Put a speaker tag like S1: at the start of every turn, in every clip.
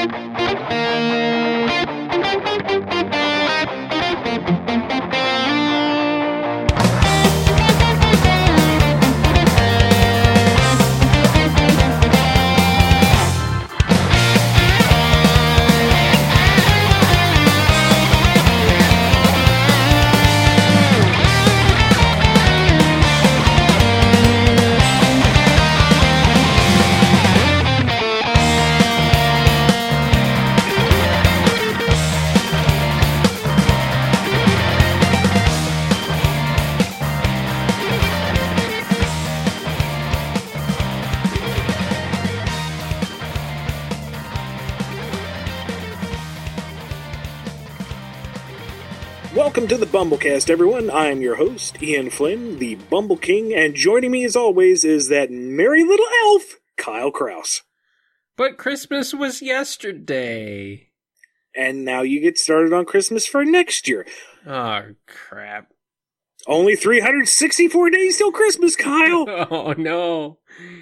S1: Welcome to the Bumblecast, everyone. I am your host, Ian Flynn, the Bumble King, and joining me as always is that merry little elf, Kyle Kraus.
S2: But Christmas was yesterday.
S1: And now you get started on Christmas for next year.
S2: Oh, crap.
S1: Only 364 days till Christmas, Kyle!
S2: Oh, no.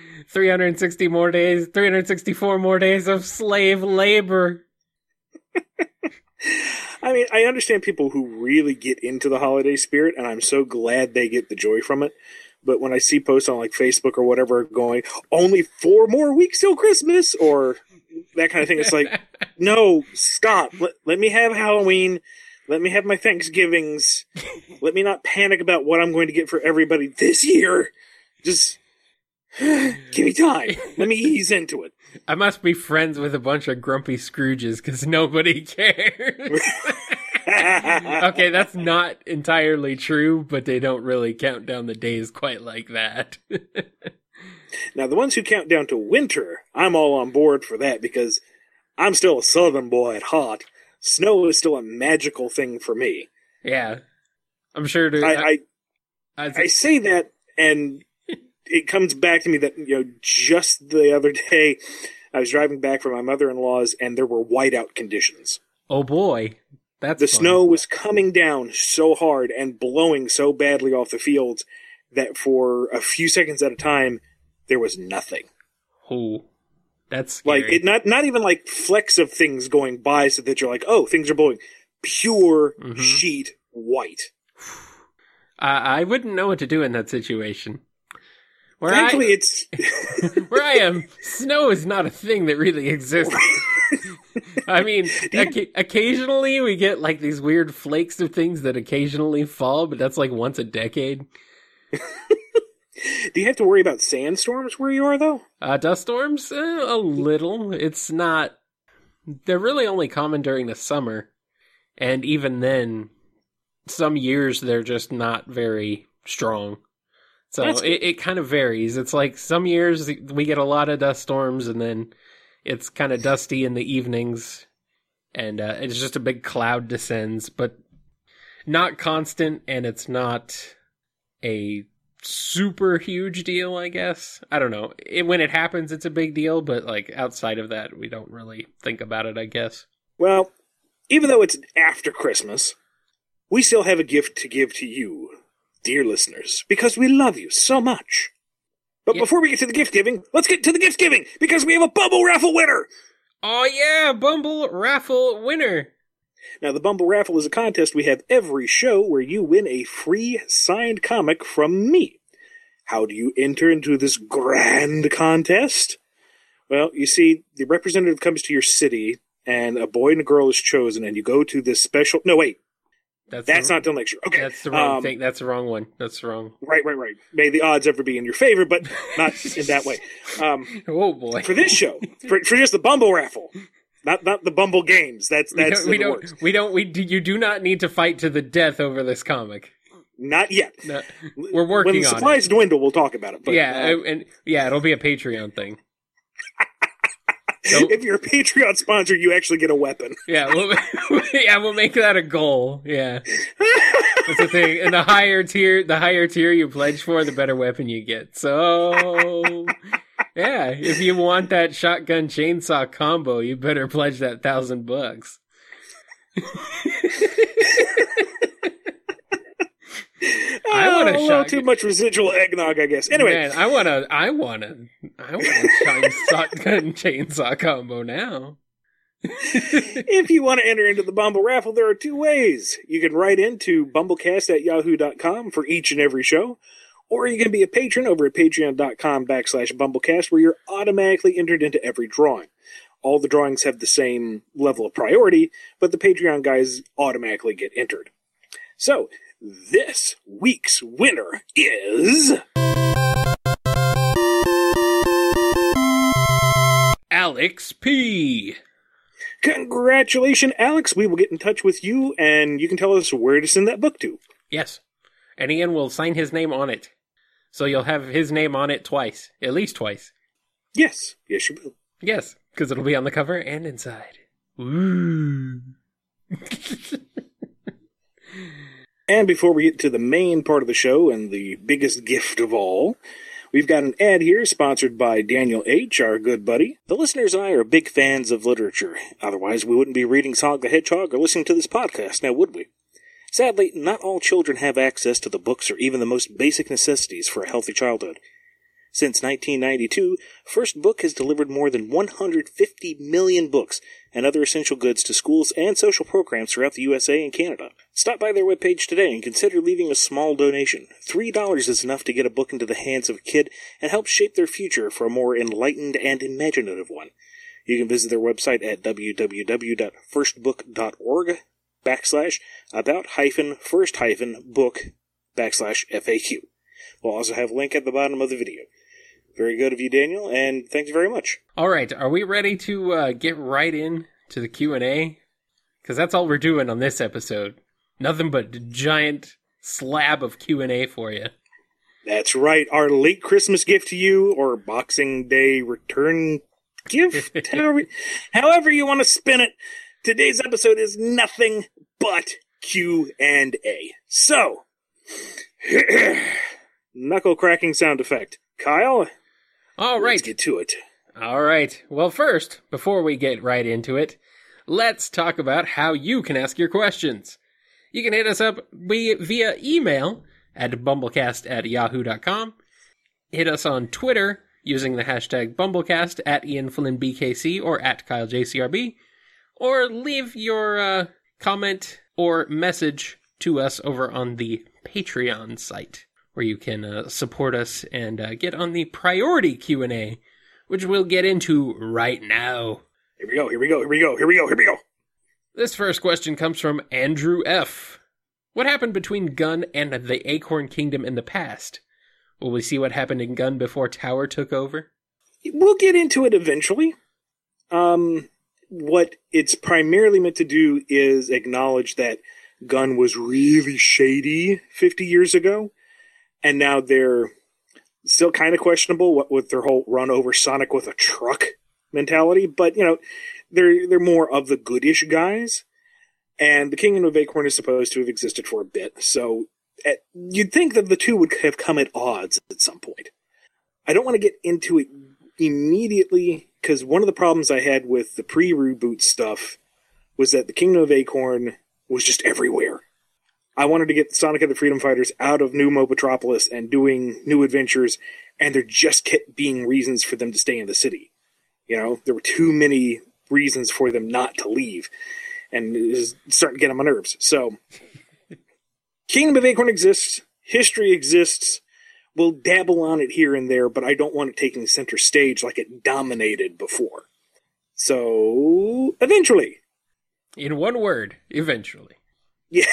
S2: 364 more days of slave labor.
S1: I mean, I understand people who really get into the holiday spirit, and I'm so glad they get the joy from it. But when I see posts on like Facebook or whatever going, only 4 more weeks till Christmas, or that kind of thing, it's like, no, stop. Let me have Halloween. Let me have my Thanksgivings. Let me not panic about what I'm going to get for everybody this year. Just give me time. Let me ease into it.
S2: I must be friends with a bunch of grumpy Scrooges because nobody cares. Okay, that's not entirely true, but they don't really count down the days quite like that.
S1: Now, the ones who count down to winter, I'm all on board for that because I'm still a southern boy at heart. Snow is still a magical thing for me.
S2: Yeah. I'm sure
S1: I say that, and it comes back to me that, just the other day, I was driving back from my mother-in-law's, and there were whiteout conditions.
S2: Oh, boy. That's
S1: the
S2: fun.
S1: snow was coming down so hard and blowing so badly off the fields that for a few seconds at a time, there was nothing.
S2: Oh, that's scary.
S1: Like, not even like flecks of things going by so that you're like, oh, things are blowing. Pure sheet white.
S2: I wouldn't know what to do in that situation.
S1: Thankfully, it's...
S2: Where I am, snow is not a thing that really exists. I mean, occasionally we get like these weird flakes of things that occasionally fall, but that's like once a decade.
S1: Do you have to worry about sandstorms where you are, though?
S2: Dust storms? A little. It's not... They're really only common during the summer. And even then, some years they're just not very strong. So it kind of varies. It's like some years we get a lot of dust storms, and then it's kind of dusty in the evenings, and it's just a big cloud descends, but not constant, and it's not a super huge deal, I guess. I don't know. When it happens, it's a big deal, but like outside of that, we don't really think about it, I guess.
S1: Well, even though it's after Christmas, we still have a gift to give to you, dear listeners, because we love you so much. But before we get to the gift giving, let's get to the gift giving, because we have a Bumble Raffle winner!
S2: Oh yeah, Bumble Raffle winner!
S1: Now, the Bumble Raffle is a contest we have every show where you win a free signed comic from me. How do you enter into this grand contest? Well, you see, the representative comes to your city, and a boy and a girl is chosen, and you go to this special... No, wait. That's not till next year. Okay.
S2: That's the wrong thing. That's the wrong one. That's wrong.
S1: Right. May the odds ever be in your favor, but not in that way.
S2: Oh, boy.
S1: For this show, for just the Bumble Raffle, not the Bumble Games.
S2: You do not need to fight to the death over this comic.
S1: Not yet.
S2: No, we're working on it.
S1: When the supplies dwindle, we'll talk about it. But,
S2: it'll be a Patreon thing.
S1: So, if you're a Patreon sponsor, you actually get a weapon.
S2: Yeah, we'll make that a goal. Yeah, that's the thing. And the higher tier you pledge for, the better weapon you get. So, yeah, if you want that shotgun chainsaw combo, you better pledge that $1,000.
S1: I want a little too much residual eggnog, I guess. Anyway,
S2: man, I want a shotgun chainsaw combo now.
S1: If you want to enter into the Bumble raffle, there are two ways. You can write into bumblecast@yahoo.com for each and every show, or you can be a patron over at patreon.com/bumblecast, where you're automatically entered into every drawing. All the drawings have the same level of priority, but the Patreon guys automatically get entered. So, this week's winner is...
S2: Alex P.
S1: Congratulations, Alex. We will get in touch with you, and you can tell us where to send that book to.
S2: Yes. And Ian will sign his name on it. So you'll have his name on it twice. At least twice.
S1: Yes. Yes, you will.
S2: Yes, because it'll be on the cover and inside. Ooh.
S1: And before we get to the main part of the show and the biggest gift of all, we've got an ad here sponsored by Daniel H., our good buddy. The listeners and I are big fans of literature. Otherwise, we wouldn't be reading Sonic the Hedgehog or listening to this podcast, now would we? Sadly, not all children have access to the books or even the most basic necessities for a healthy childhood. Since 1992, First Book has delivered more than 150 million books and other essential goods to schools and social programs throughout the USA and Canada. Stop by their webpage today and consider leaving a small donation. $3 is enough to get a book into the hands of a kid and help shape their future for a more enlightened and imaginative one. You can visit their website at www.firstbook.org/about-first-book/FAQ. We'll also have a link at the bottom of the video. Very good of you, Daniel, and thanks very much.
S2: All right, are we ready to get right in to the Q&A? Because that's all we're doing on this episode. Nothing but a giant slab of Q&A for you.
S1: That's right, our late Christmas gift to you, or Boxing Day return gift, however you want to spin it. Today's episode is nothing but Q&A. So, knuckle cracking sound effect. Kyle?
S2: All right.
S1: Let's get to it.
S2: All right. Well, first, before we get right into it, let's talk about how you can ask your questions. You can hit us up via email at bumblecast@yahoo.com. Hit us on Twitter using the hashtag Bumblecast at IanFlynnBKC or at KyleJCRB. Or leave your comment or message to us over on the Patreon site, where you can support us and get on the priority Q&A, which we'll get into right now.
S1: Here we go.
S2: This first question comes from Andrew F. What happened between Gun and the Acorn Kingdom in the past? Will we see what happened in Gun before Tower took over?
S1: We'll get into it eventually. What it's primarily meant to do is acknowledge that Gun was really shady 50 years ago. And now they're still kind of questionable what with their whole run over Sonic with a truck mentality. But, you know, they're more of the goodish guys. And the Kingdom of Acorn is supposed to have existed for a bit. So you'd think that the two would have come at odds at some point. I don't want to get into it immediately, because one of the problems I had with the pre-reboot stuff was that the Kingdom of Acorn was just everywhere. I wanted to get Sonic and the Freedom Fighters out of New Mobotropolis and doing new adventures, and there just kept being reasons for them to stay in the city. You know, there were too many reasons for them not to leave, and it was starting to get on my nerves. So, Kingdom of Acorn exists, history exists, we'll dabble on it here and there, but I don't want it taking center stage like it dominated before. So, eventually.
S2: In one word, eventually.
S1: Yeah.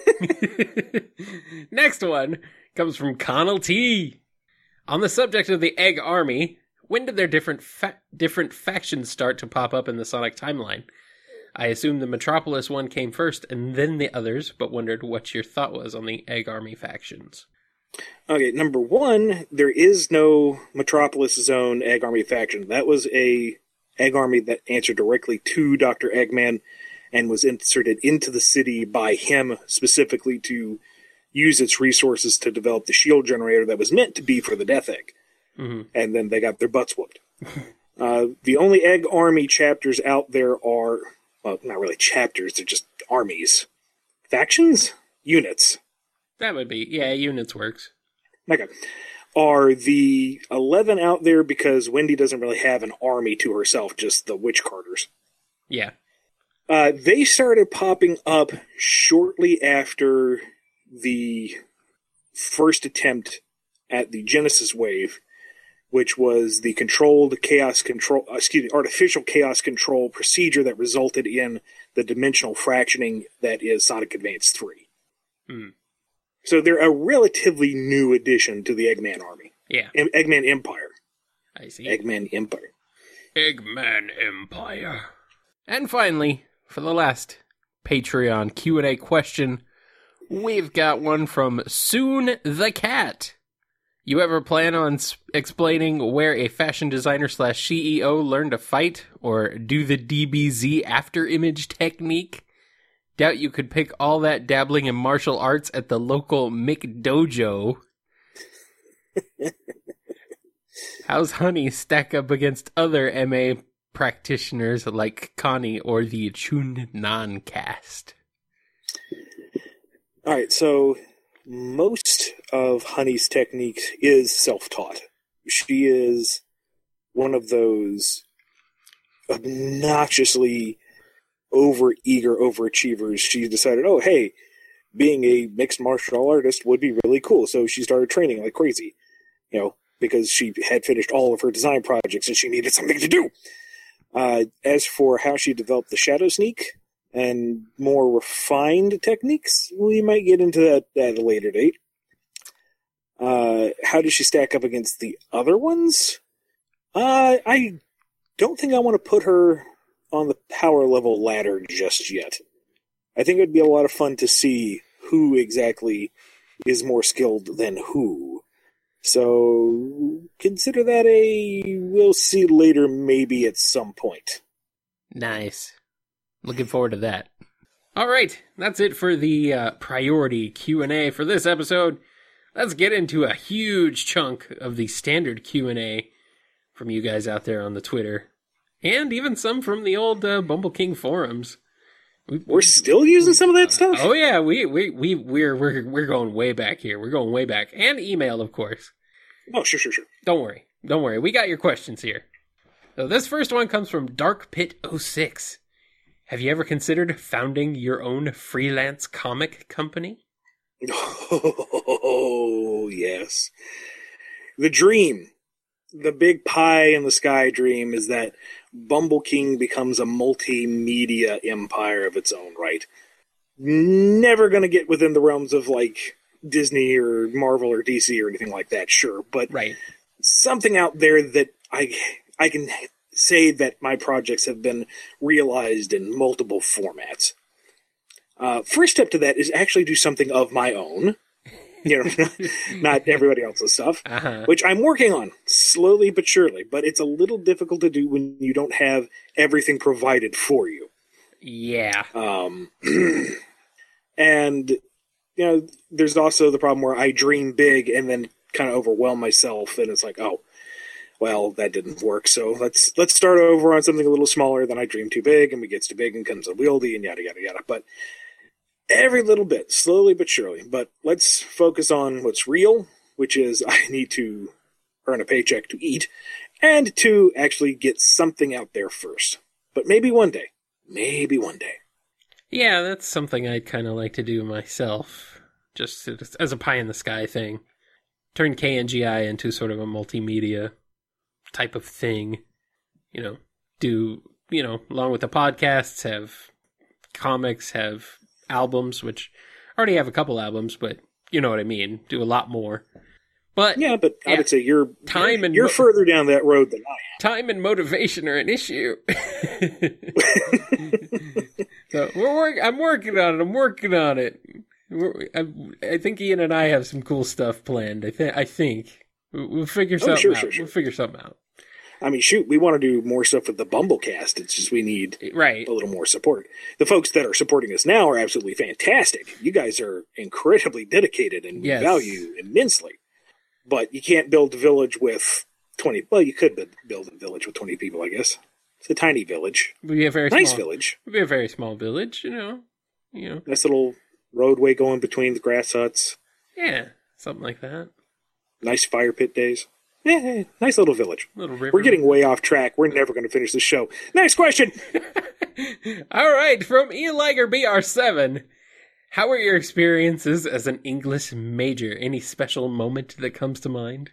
S2: Next one comes from Connell T. On the subject of the Egg Army, when did their different factions start to pop up in the Sonic timeline? I assume the Metropolis one came first and then the others, but wondered what your thought was on the Egg Army factions.
S1: Okay, number one, there is no Metropolis Zone Egg Army faction. That was a Egg Army that answered directly to Dr. Eggman and was inserted into the city by him specifically to use its resources to develop the shield generator that was meant to be for the Death Egg. Mm-hmm. And then they got their butts whooped. The only Egg Army chapters out there are, well, not really chapters, they're just armies. Factions? Units.
S2: That would be, yeah, units works.
S1: Okay. Are the 11 out there because Wendy doesn't really have an army to herself, just the Witch Carters.
S2: Yeah.
S1: They started popping up shortly after the first attempt at the Genesis wave, which was the artificial chaos control procedure that resulted in the dimensional fractioning that is Sonic Advance 3.
S2: Hmm.
S1: So they're a relatively new addition to the Eggman army.
S2: Yeah.
S1: Eggman Empire.
S2: I see.
S1: Eggman Empire.
S2: Eggman Empire. And finally, for the last Patreon Q&A question, we've got one from Soon the Cat. You ever plan on explaining where a fashion designer / CEO learned to fight or do the DBZ after image technique? Doubt you could pick all that dabbling in martial arts at the local McDojo. How's Honey stack up against other MA practitioners like Connie or the Chun Nan cast?
S1: Alright, so most of Honey's techniques is self-taught. She is one of those obnoxiously over-eager overachievers. She decided, oh, hey, being a mixed martial artist would be really cool. So she started training like crazy, because she had finished all of her design projects and she needed something to do. As for how she developed the Shadow Sneak and more refined techniques, we might get into that at a later date. How does she stack up against the other ones? I don't think I want to put her on the power level ladder just yet. I think it'd be a lot of fun to see who exactly is more skilled than who. So consider that a we'll see later maybe at some point.
S2: Nice. Looking forward to that. All right, that's it for the priority Q&A for this episode. Let's get into a huge chunk of the standard Q&A from you guys out there on the Twitter. And even some from the old Bumble King forums.
S1: We're still using some of that stuff?
S2: Oh yeah, we're going way back here. We're going way back. And email, of course.
S1: Oh, sure.
S2: Don't worry. We got your questions here. So this first one comes from Dark Pit 06. Have you ever considered founding your own freelance comic company?
S1: Oh, yes. The dream. The big pie in the sky dream is that Bumble King becomes a multimedia empire of its own right. Never going to get within the realms of, like, Disney or Marvel or DC or anything like that, sure. But
S2: right.
S1: Something out there that I can say that my projects have been realized in multiple formats. First step to that is actually do something of my own. Not everybody else's stuff, which I'm working on slowly but surely, but it's a little difficult to do when you don't have everything provided for you.
S2: Yeah.
S1: And, there's also the problem where I dream big and then kind of overwhelm myself, and it's like, oh, well, that didn't work, so let's start over on something a little smaller. Then I dream too big, and it gets too big and becomes unwieldy, and yada, yada, yada. But every little bit, slowly but surely. But let's focus on what's real, which is I need to earn a paycheck to eat and to actually get something out there first. But maybe one day.
S2: Yeah, that's something I'd kind of like to do myself, just as a pie in the sky thing. Turn KNGI into sort of a multimedia type of thing. Do, along with the podcasts, have comics, have albums, which I already have a couple albums, but you know what I mean. Do a lot more. But
S1: yeah, but I would say you're further down that road than I am.
S2: Time and motivation are an issue. So I'm working on it. I think Ian and I have some cool stuff planned. I think we'll figure something out. Sure. We'll figure something out.
S1: I mean, shoot, we want to do more stuff with the Bumblecast. It's just we need a little more support. The folks that are supporting us now are absolutely fantastic. You guys are incredibly dedicated and we value immensely. But you can't build a village with 20. Well, you could build a village with 20 people, I guess. It's a tiny village.
S2: It would be a very
S1: nice village.
S2: It would be a very small village,
S1: Nice little roadway going between the grass huts.
S2: Yeah, something like that.
S1: Nice fire pit days. Yeah, nice little village.
S2: Little river.
S1: We're getting way off track. We're never going to finish this show. Next question.
S2: All right, from Ian Liger BR7. How were your experiences as an English major? Any special moment that comes to mind?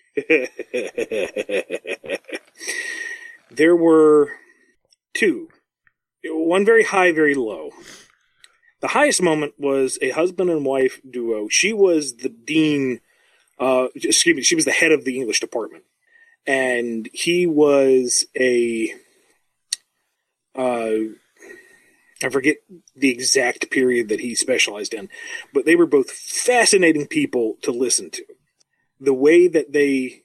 S1: There were two. One very high, very low. The highest moment was a husband and wife duo. She was the dean, she was the head of the English department. And he was I forget the exact period that he specialized in, but they were both fascinating people to listen to. The way that they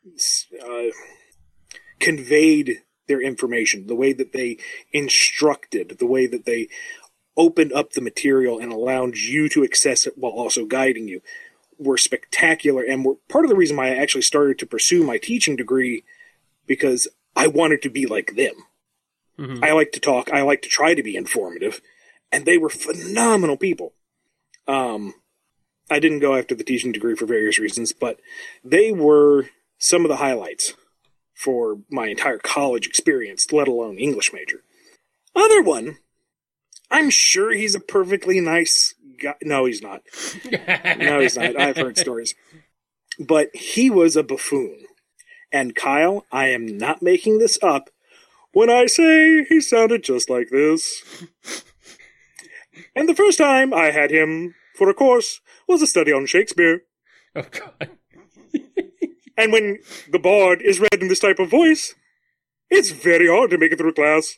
S1: conveyed their information, the way that they instructed, the way that they opened up the material and allowed you to access it while also guiding you were spectacular, and were part of the reason why I actually started to pursue my teaching degree, because I wanted to be like them. Mm-hmm. I like to talk. I like to try to be informative, and they were phenomenal people. I didn't go after the teaching degree for various reasons, but they were some of the highlights for my entire college experience, let alone English major. Other one, I'm sure he's a perfectly nice guy. No, he's not. No, he's not. I've heard stories. But he was a buffoon. And Kyle, I am not making this up when I say he sounded just like this. And the first time I had him for a course was a study on Shakespeare.
S2: Oh, God.
S1: And when the bard is read in this type of voice, it's very hard to make it through class.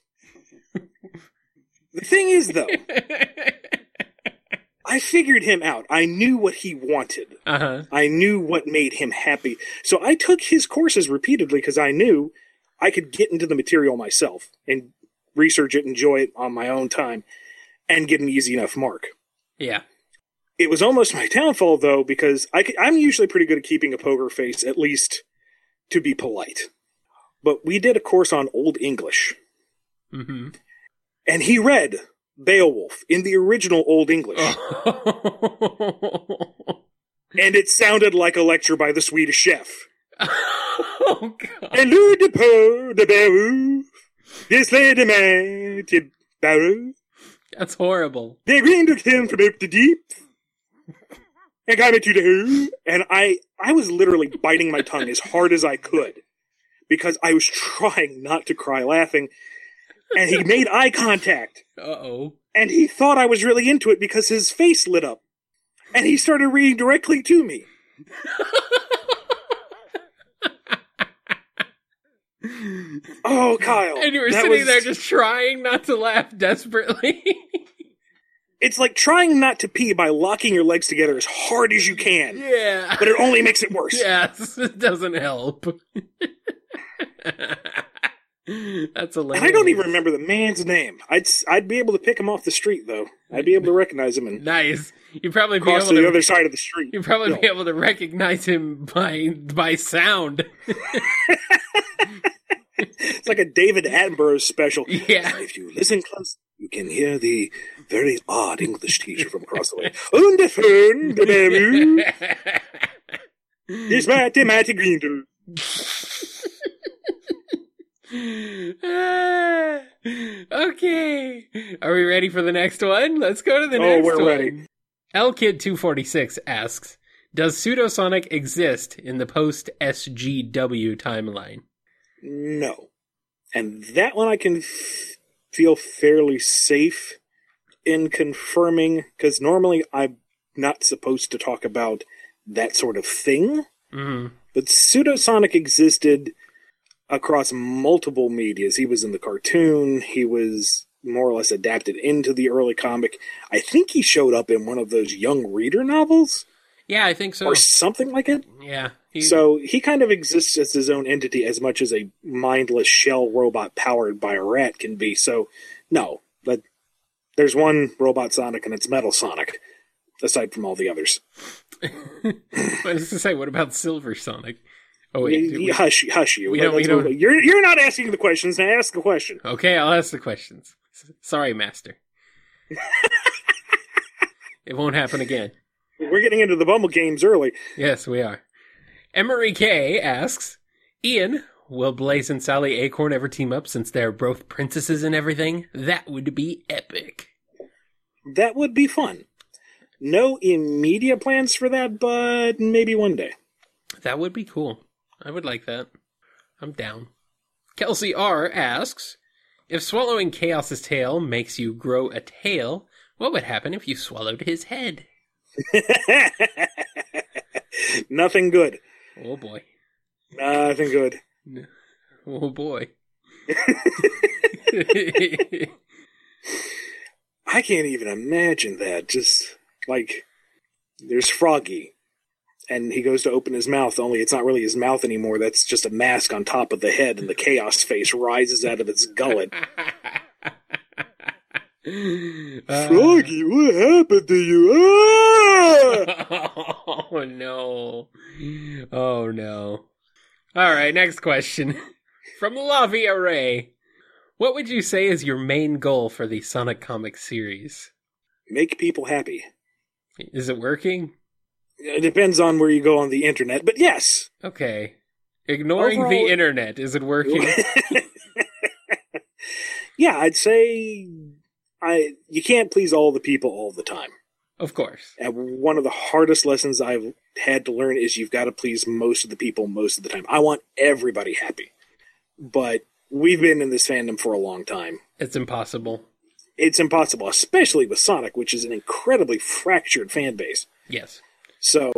S1: The thing is, though, I figured him out. I knew what he wanted.
S2: Uh-huh.
S1: I knew what made him happy. So I took his courses repeatedly because I knew I could get into the material myself and research it, enjoy it on my own time, and get an easy enough mark.
S2: Yeah.
S1: It was almost my downfall, though, because I'm usually pretty good at keeping a poker face, at least to be polite. But we did a course on Old English.
S2: Mm-hmm.
S1: And he read Beowulf in the original Old English. And it sounded like a lecture by the Swedish Chef.
S2: Oh, God.
S1: And Louis de Peur de Beowulf, this lady man to Beowulf.
S2: That's horrible.
S1: They took him from up the deep. And got me to the who. And I was literally biting my tongue as hard as I could because I was trying not to cry laughing. And he made eye contact.
S2: Uh-oh.
S1: And he thought I was really into it because his face lit up. And he started reading directly to me. Oh, Kyle.
S2: And you were sitting there just trying not to laugh desperately.
S1: It's like trying not to pee by locking your legs together as hard as you can.
S2: Yeah.
S1: But it only makes it worse.
S2: Yes, it doesn't help. That's hilarious.
S1: And I don't even remember the man's name. I'd be able to pick him off the street, though. I'd be able to recognize him and
S2: nice. You'd probably be
S1: cross
S2: able
S1: to
S2: to
S1: the other side of the street.
S2: You'd probably be able to recognize him by sound.
S1: It's like a David Attenborough special.
S2: Yeah.
S1: If you listen close, you can hear the very odd English teacher from across the way. On the phone, the baby. This mathematic green.
S2: Okay. Are we ready for the next one? Let's go to the next one.
S1: Oh, we're ready.
S2: LKid246 asks, does Pseudosonic exist in the post-SGW timeline?
S1: No. And that one I can feel fairly safe in confirming, because normally I'm not supposed to talk about that sort of thing.
S2: Mm-hmm.
S1: But Pseudosonic existed across multiple medias. He was in the cartoon. He was more or less adapted into the early comic. I think he showed up in one of those young reader novels.
S2: Yeah, I think so.
S1: Or something like it.
S2: Yeah.
S1: So he kind of exists as his own entity as much as a mindless shell robot powered by a rat can be. So, no. But there's one Robot Sonic and it's Metal Sonic, aside from all the others.
S2: I was to say, what about Silver Sonic? Oh, wait.
S1: Hush you. You're not asking the questions. Now ask the question.
S2: Okay, I'll ask the questions. Sorry, Master. It won't happen again.
S1: We're getting into the Bumble games early.
S2: Yes, we are. Emery K asks, Ian, will Blaze and Sally Acorn ever team up since they're both princesses and everything? That would be epic.
S1: That would be fun. No immediate plans for that, but maybe one day.
S2: That would be cool. I would like that. I'm down. Kelsey R asks, if swallowing Chaos's tail makes you grow a tail, what would happen if you swallowed his head?
S1: Nothing good.
S2: Oh boy.
S1: Nothing good.
S2: Oh boy.
S1: I can't even imagine that. Just like, there's Froggy, and he goes to open his mouth, only it's not really his mouth anymore. That's just a mask on top of the head, and the Chaos face rises out of its gullet. Froggy, what happened to you? Ah!
S2: Oh no. Oh no. Alright, next question. From Lavi Array. What would you say is your main goal for the Sonic Comics series?
S1: Make people happy.
S2: Is it working?
S1: It depends on where you go on the internet, but yes.
S2: Okay. Ignoring
S1: Overall,
S2: the internet, is it working?
S1: Yeah, I'd say you can't please all the people all the time.
S2: Of course.
S1: And one of the hardest lessons I've had to learn is you've got to please most of the people most of the time. I want everybody happy. But we've been in this fandom for a long time.
S2: It's impossible.
S1: It's impossible, especially with Sonic, which is an incredibly fractured fan base.
S2: Yes.
S1: So,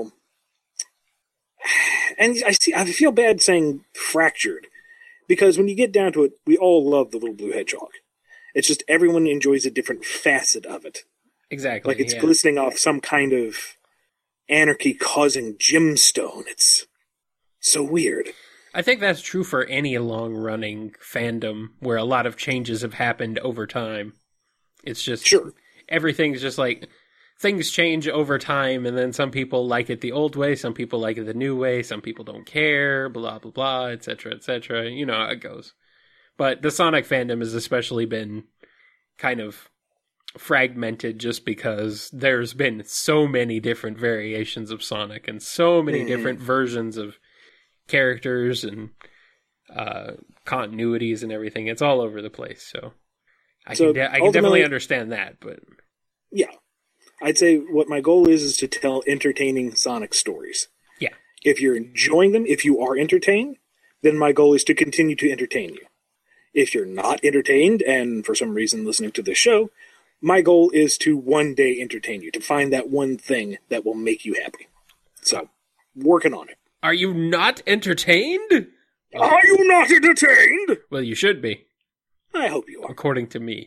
S1: and I feel bad saying fractured, because when you get down to it, we all love the Little Blue Hedgehog. It's just everyone enjoys a different facet of it.
S2: Exactly.
S1: Like it's glistening off some kind of anarchy-causing gemstone. It's so weird.
S2: I think that's true for any long-running fandom where a lot of changes have happened over time. It's just...
S1: Sure.
S2: Everything's just like... Things change over time, and then some people like it the old way, some people like it the new way, some people don't care, blah, blah, blah, etc., etc. You know how it goes. But the Sonic fandom has especially been kind of fragmented just because there's been so many different variations of Sonic and so many different versions of characters and continuities and everything. It's all over the place, so I can definitely understand that. But
S1: yeah, I'd say what my goal is to tell entertaining Sonic stories.
S2: Yeah.
S1: If you're enjoying them, if you are entertained, then my goal is to continue to entertain you. If you're not entertained, and for some reason listening to this show, my goal is to one day entertain you, to find that one thing that will make you happy. So, working on it.
S2: Are you not entertained?
S1: Are you not entertained?
S2: Well, you should be.
S1: I hope you are.
S2: According to me.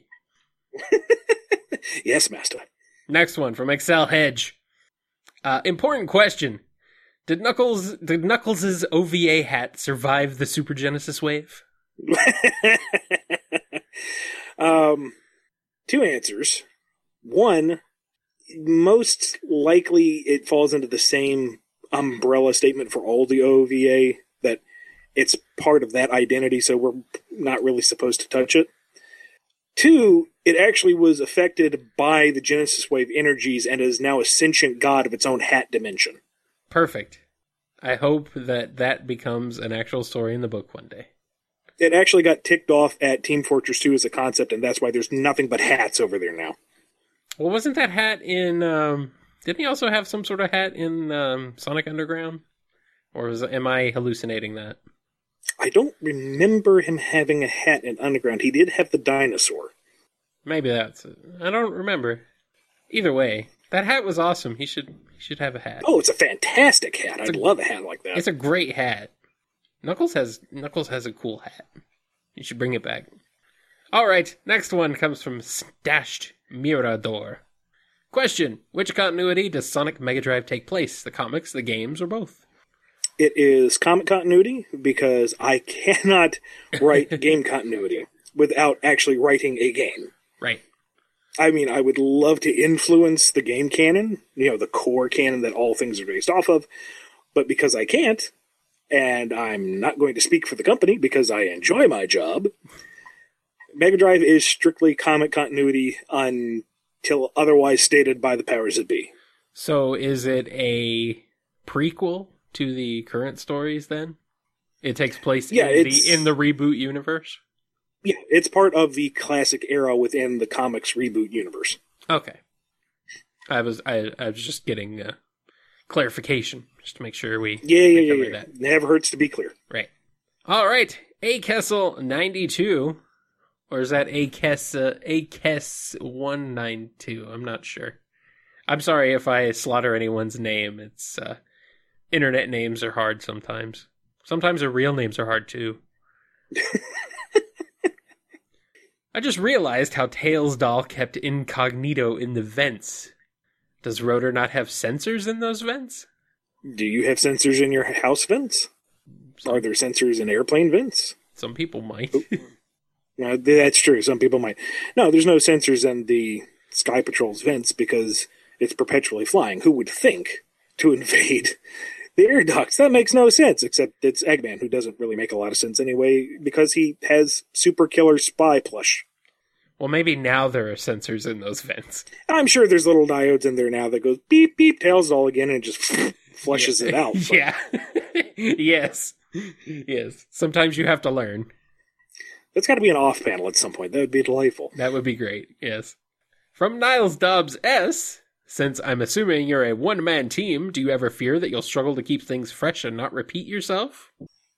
S1: Yes, master.
S2: Next one from Excel Hedge. Important question. Did Knuckles' OVA hat survive the Super Genesis wave?
S1: Two answers. One, most likely it falls into the same umbrella statement for all the OVA, that it's part of that identity, so we're not really supposed to touch it. Two, it actually was affected by the Genesis Wave energies and is now a sentient god of its own hat dimension.
S2: Perfect. I hope that becomes an actual story in the book one day.
S1: It actually got ticked off at Team Fortress 2 as a concept, and that's why there's nothing but hats over there now.
S2: Well, wasn't that hat in... didn't he also have some sort of hat in Sonic Underground? Or am I hallucinating that?
S1: I don't remember him having a hat in Underground. He did have the dinosaur.
S2: Maybe that's it. I don't remember. Either way, that hat was awesome. He should have a hat.
S1: Oh, it's a fantastic hat. I'd love a hat like that.
S2: It's a great hat. Knuckles has a cool hat. You should bring it back. All right, next one comes from Stashed Mirador. Question: which continuity does Sonic Mega Drive take place? The comics, the games, or both?
S1: It is comic continuity, because I cannot write game continuity without actually writing a game.
S2: Right.
S1: I mean, I would love to influence the game canon, the core canon that all things are based off of, but because I can't, and I'm not going to speak for the company because I enjoy my job, Mega Drive is strictly comic continuity until otherwise stated by the powers that be.
S2: So is it a prequel to the current stories then? It takes place
S1: Yeah,
S2: in the reboot universe?
S1: Yeah, it's part of the classic era within the comics reboot universe.
S2: Okay. I was just getting clarification, just to make sure we
S1: Yeah.
S2: that.
S1: Never hurts to be clear.
S2: Right. All right. A Kessel 92. Or is that A Kess 192? I'm not sure. I'm sorry if I slaughter anyone's name. It's internet names are hard sometimes. Sometimes their real names are hard too. I just realized how Tails' doll kept incognito in the vents. Does Rotor not have sensors in those vents?
S1: Do you have sensors in your house vents? Are there sensors in airplane vents?
S2: Some people might.
S1: No, that's true. Some people might. No, there's no sensors in the Sky Patrol's vents because it's perpetually flying. Who would think to invade the air ducts? That makes no sense, except it's Eggman, who doesn't really make a lot of sense anyway, because he has Super Killer Spy plush.
S2: Well, maybe now there are sensors in those vents.
S1: I'm sure there's little diodes in there now that goes beep, beep, Tails all again, and it just flushes it out. But...
S2: Yeah. Yes. Sometimes you have to learn.
S1: That's got to be an off panel at some point. That would be delightful.
S2: That would be great, yes. From Niles Dobbs S., since I'm assuming you're a one-man team, do you ever fear that you'll struggle to keep things fresh and not repeat yourself?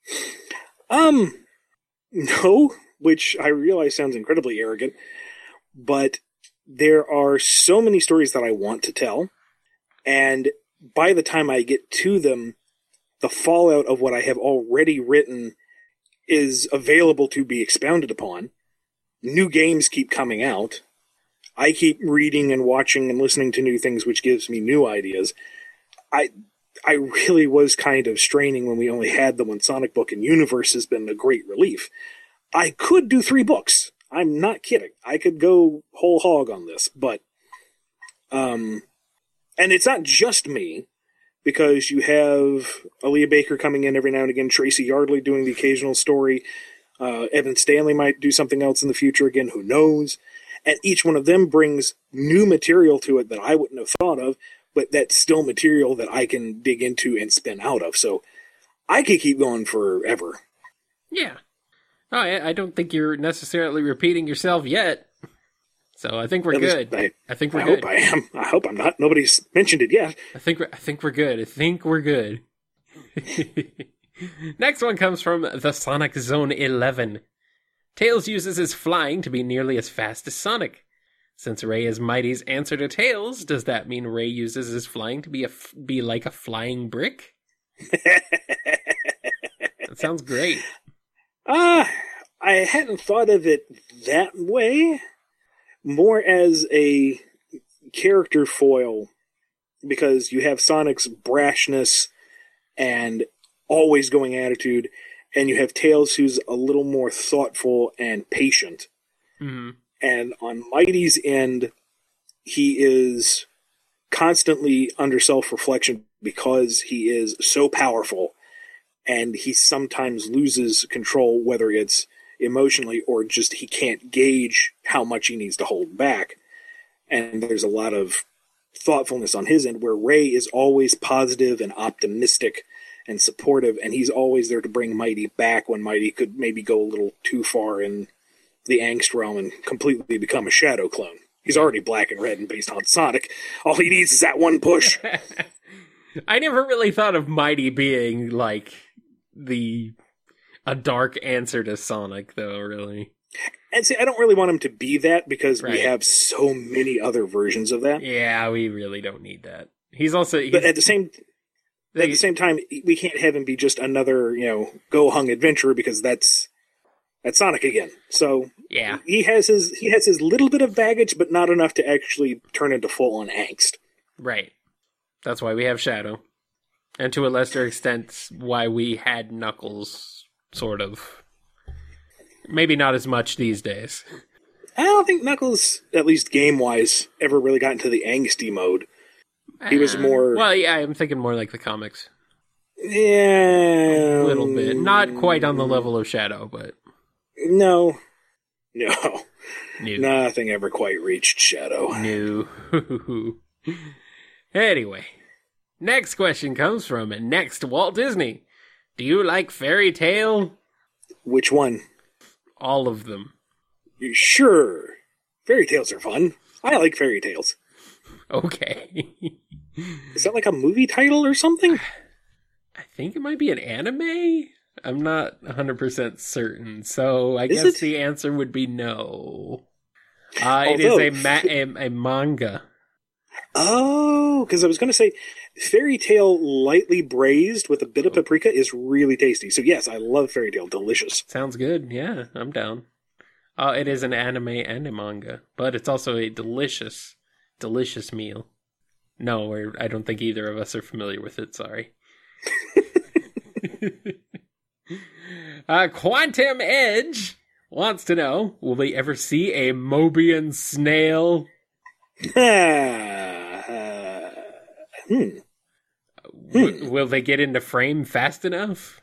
S1: No, which I realize sounds incredibly arrogant, but there are so many stories that I want to tell, and by the time I get to them, the fallout of what I have already written is available to be expounded upon. New games keep coming out. I keep reading and watching and listening to new things, which gives me new ideas. I really was kind of straining when we only had the one Sonic book, and Universe has been a great relief. I could do 3 books. I'm not kidding. I could go whole hog on this, but and it's not just me, because you have Aaliyah Baker coming in every now and again, Tracy Yardley doing the occasional story, Evan Stanley might do something else in the future again, who knows? And each one of them brings new material to it that I wouldn't have thought of, but that's still material that I can dig into and spin out of. So I could keep going forever.
S2: Yeah. Oh, I don't think you're necessarily repeating yourself yet. So I think we're good. I think we're good.
S1: I hope I am. I hope I'm not. Nobody's mentioned it yet.
S2: I think we're good. I think we're good. Next one comes from the Sonic Zone 11. Tails uses his flying to be nearly as fast as Sonic. Since Ray is Mighty's answer to Tails, does that mean Ray uses his flying to be like a flying brick? That sounds great.
S1: I hadn't thought of it that way. More as a character foil, because you have Sonic's brashness and always going attitude, and you have Tails, who's a little more thoughtful and patient.
S2: Mm-hmm.
S1: And on Mighty's end, he is constantly under self-reflection because he is so powerful, and he sometimes loses control, whether it's emotionally or just he can't gauge how much he needs to hold back. And there's a lot of thoughtfulness on his end, where Ray is always positive and optimistic and supportive, and he's always there to bring Mighty back when Mighty could maybe go a little too far in the angst realm and completely become a Shadow clone. He's already black and red and based on Sonic. All he needs is that one push.
S2: I never really thought of Mighty being like a dark answer to Sonic, though, really.
S1: And see, I don't really want him to be that, because
S2: Right.
S1: we have so many other versions of that.
S2: Yeah, we really don't need that.
S1: But at the same time, we can't have him be just another, go hung adventurer, because that's Sonic again. So
S2: yeah,
S1: he has his little bit of baggage, but not enough to actually turn into full on angst.
S2: right. That's why we have Shadow, and to a lesser extent, why we had Knuckles. Sort of. Maybe not as much these days.
S1: I don't think Knuckles, at least game-wise, ever really got into the angsty mode. He was more...
S2: Well, yeah, I'm thinking more like the comics.
S1: Yeah...
S2: A little bit. Not quite on the level of Shadow, but...
S1: No. Nothing ever quite reached Shadow.
S2: No. Anyway. Next question comes from Next Walt Disney. Do you like Fairy Tale?
S1: Which one?
S2: All of them.
S1: Sure. Fairy tales are fun. I like fairy tales.
S2: Okay.
S1: Is that like a movie title or something?
S2: I think it might be an anime. I'm not 100% certain, so I guess the answer would be no. It is a manga.
S1: Oh, because I was going to say, Fairy Tale lightly braised with a bit of paprika is really tasty. So yes, I love Fairy Tale. Delicious.
S2: Sounds good. Yeah, I'm down. It is an anime and a manga, but it's also a delicious, delicious meal. No, I don't think either of us are familiar with it. Sorry. Quantum Edge wants to know, will they ever see a Mobian snail? Will they get into frame fast enough?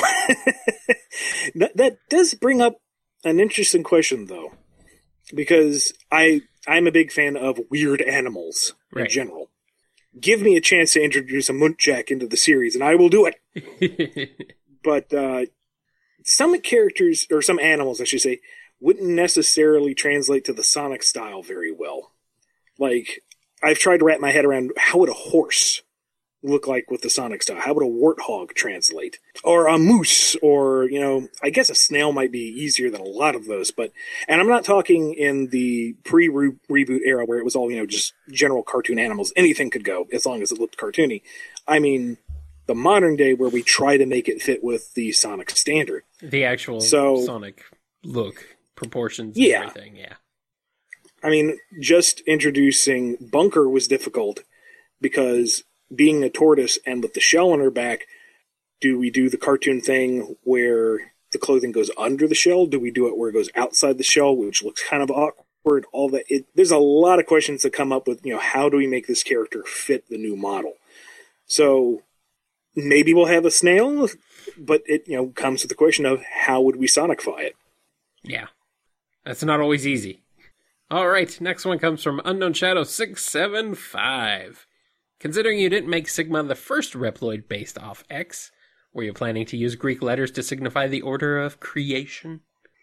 S1: That does bring up an interesting question, though, because I'm a big fan of weird animals in general. Give me a chance to introduce a muntjac into the series, and I will do it. But some characters, or some animals, I should say, wouldn't necessarily translate to the Sonic style very well. Like, I've tried to wrap my head around, how would a horse look like with the Sonic style? How would a warthog translate? Or a moose, or, I guess a snail might be easier than a lot of those, and I'm not talking in the pre-reboot era where it was all, just general cartoon animals. Anything could go, as long as it looked cartoony. I mean, the modern day where we try to make it fit with the Sonic standard.
S2: The actual Sonic look, proportions, and everything, yeah.
S1: I mean, just introducing Bunker was difficult because being a tortoise and with the shell on her back, do we do the cartoon thing where the clothing goes under the shell? Do we do it where it goes outside the shell, which looks kind of awkward? All that. There's a lot of questions that come up with, how do we make this character fit the new model? So maybe we'll have a snail, but it, comes with the question of how would we Sonicify it?
S2: Yeah. That's not always easy. All right, next one comes from Unknown Shadow 675. Considering you didn't make Sigma the first Reploid based off X, were you planning to use Greek letters to signify the order of creation?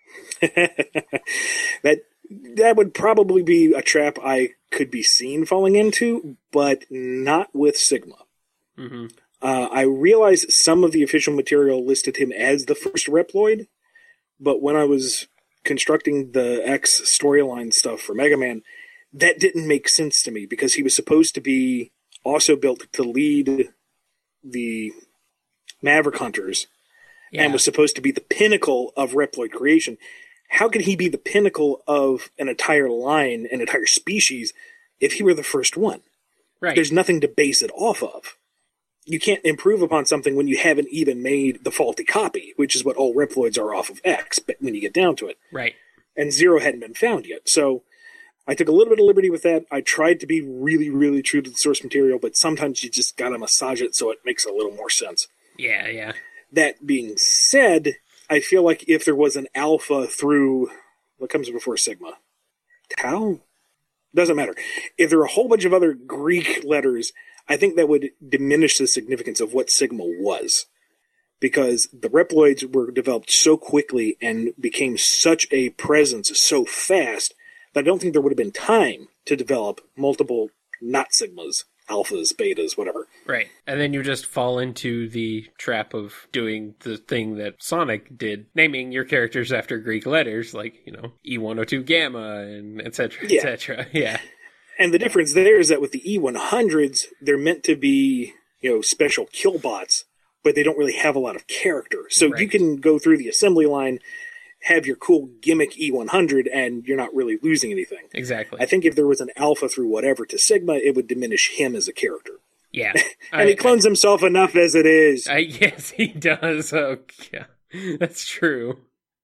S1: That would probably be a trap I could be seen falling into, but not with Sigma. Mm-hmm. I realize some of the official material listed him as the first Reploid, but when I was constructing the X storyline stuff for Mega Man, that didn't make sense to me because he was supposed to be also built to lead the Maverick Hunters and was supposed to be the pinnacle of Reploid creation. How could he be the pinnacle of an entire line, an entire species, if he were the first one?
S2: Right.
S1: There's nothing to base it off of. You can't improve upon something when you haven't even made the faulty copy, which is what all Reploids are off of X, but when you get down to it.
S2: Right.
S1: And Zero hadn't been found yet. So I took a little bit of liberty with that. I tried to be really, really true to the source material, but sometimes you just gotta massage it so it makes a little more sense.
S2: Yeah, yeah.
S1: That being said, I feel like if there was an alpha through what comes before Sigma? Tau? Doesn't matter. If there are a whole bunch of other Greek letters, I think that would diminish the significance of what Sigma was. Because the Reploids were developed so quickly and became such a presence so fast that I don't think there would have been time to develop multiple not Sigmas, alphas, betas, whatever.
S2: Right. And then you just fall into the trap of doing the thing that Sonic did, naming your characters after Greek letters, like, E102 Gamma and et cetera, et cetera. Yeah.
S1: And the difference there is that with the E100s, they're meant to be, special killbots, but they don't really have a lot of character. So you can go through the assembly line, have your cool gimmick E100, and you're not really losing anything.
S2: Exactly.
S1: I think if there was an alpha through whatever to Sigma, it would diminish him as a character.
S2: Yeah.
S1: And he clones himself enough as it is.
S2: Yes, he does. Oh, yeah. That's true.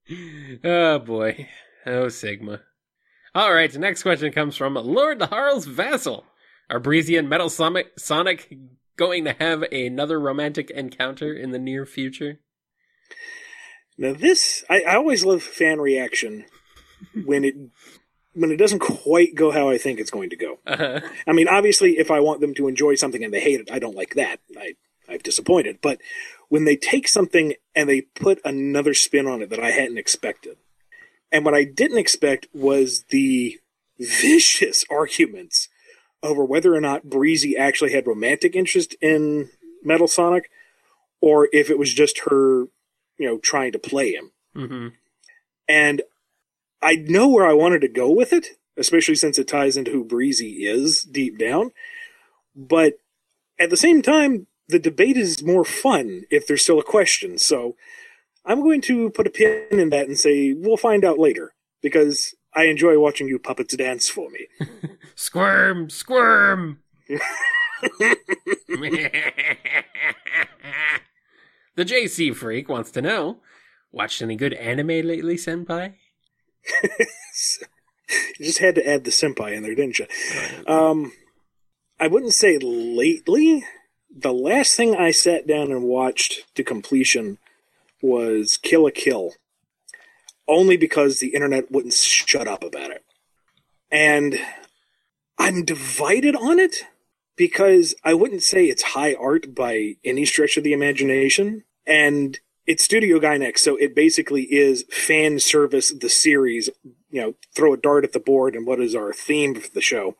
S2: Oh, boy. Oh, Sigma. All right, the next question comes from Lord Harl's Vassal. Are Breezy and Metal Sonic going to have another romantic encounter in the near future?
S1: Now this, I always love fan reaction when it when it doesn't quite go how I think it's going to go.
S2: Uh-huh.
S1: I mean, obviously, if I want them to enjoy something and they hate it, I don't like that. I'm disappointed. But when they take something and they put another spin on it that I hadn't expected, and what I didn't expect was the vicious arguments over whether or not Breezy actually had romantic interest in Metal Sonic, or if it was just her, trying to play him.
S2: Mm-hmm.
S1: And I know where I wanted to go with it, especially since it ties into who Breezy is deep down. But at the same time, the debate is more fun if there's still a question. So I'm going to put a pin in that and say, we'll find out later, because I enjoy watching you puppets dance for me.
S2: Squirm, squirm! The JC Freak wants to know, watched any good anime lately, Senpai?
S1: You just had to add the senpai in there, didn't you? I wouldn't say lately. The last thing I sat down and watched to completion was Kill la Kill. Only because the internet wouldn't shut up about it. And I'm divided on it, because I wouldn't say it's high art by any stretch of the imagination. And it's Studio Gainax, so it basically is fan service, the series, throw a dart at the board and what is our theme for the show.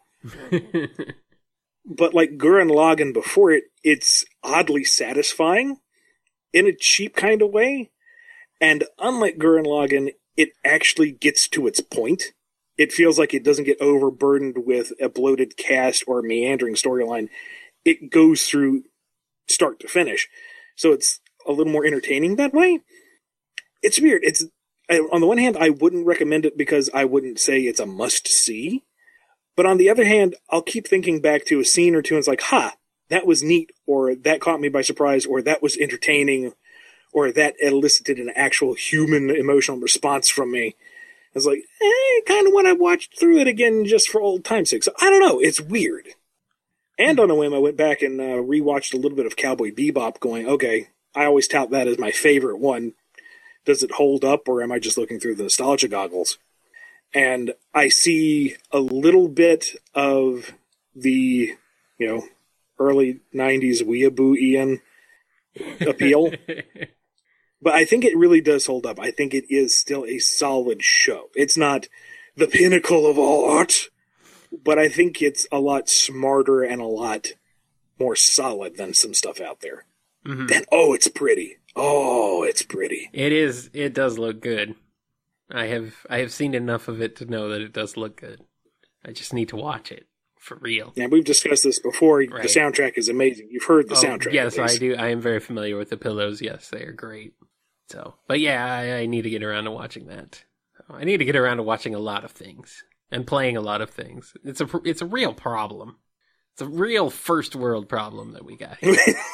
S1: But like Gurren Lagann before it, it's oddly satisfying in a cheap kind of way. And unlike Gurren Lagann, it actually gets to its point. It feels like it doesn't get overburdened with a bloated cast or a meandering storyline. It goes through start to finish. So it's a little more entertaining that way. It's weird. On the one hand, I wouldn't recommend it because I wouldn't say it's a must-see. But on the other hand, I'll keep thinking back to a scene or two and it's like, that was neat, or that caught me by surprise, or that was entertaining, or that elicited an actual human emotional response from me. It's like, kind of want to watch through it again just for old time's sake. So I don't know. It's weird. And on a whim, I went back and rewatched a little bit of Cowboy Bebop going, okay, I always tout that as my favorite one. Does it hold up, or am I just looking through the nostalgia goggles? And I see a little bit of the, early 90s weeaboo-ian appeal. But I think it really does hold up. I think it is still a solid show. It's not the pinnacle of all art, but I think it's a lot smarter and a lot more solid than some stuff out there. Mm-hmm. And it's pretty. Oh, it's pretty.
S2: It is. It does look good. I have seen enough of it to know that it does look good. I just need to watch it for real.
S1: Yeah, we've discussed this before. Right. The soundtrack is amazing. You've heard the soundtrack.
S2: Yes, I do. I am very familiar with the pillows. Yes, they are great. So, but yeah, I need to get around to watching that. I need to get around to watching a lot of things and playing a lot of things. It's a real problem. It's a real first world problem that we got here.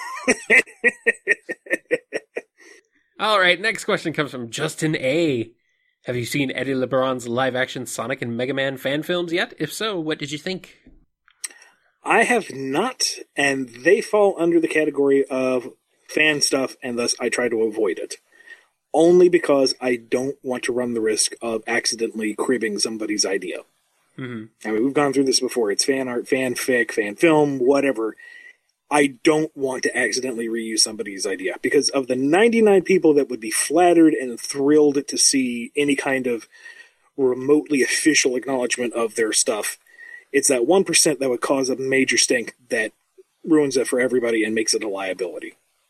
S2: All right, next question comes from Justin A. Have you seen Eddie LeBron's live-action Sonic and Mega Man fan films yet? If so, what did you think?
S1: I have not, and they fall under the category of fan stuff, and thus I try to avoid it. Only because I don't want to run the risk of accidentally cribbing somebody's idea. Mm-hmm. I mean, we've gone through this before. It's fan art, fanfic, fan film, whatever. I don't want to accidentally reuse somebody's idea, because of the 99 people that would be flattered and thrilled to see any kind of remotely official acknowledgement of their stuff, it's that 1% that would cause a major stink that ruins it for everybody and makes it a liability.